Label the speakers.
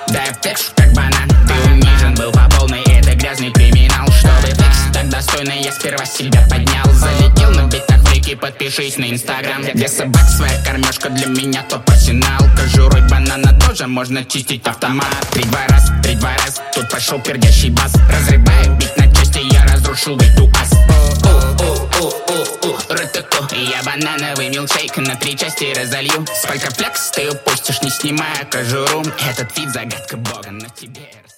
Speaker 1: Дай аптечку, как банан. Ты унижен был по полной, это грязный криминал. Чтобы быть так достойно, я сперва себя поднял. Залетел на битах в реки, подпишись на инстаграм. Для собак своя кормежка, для меня топ арсенал. Кожурой банана тоже можно чистить автомат. Три-два раз, тут пошел пердящий бас. Разрывая бит на части, я разрушил биту ас. Я банановый милкшейк на 3 части разолью. Сколько флекс ты упустишь, не снимая кожуру. Этот вид загадка бога, но тебе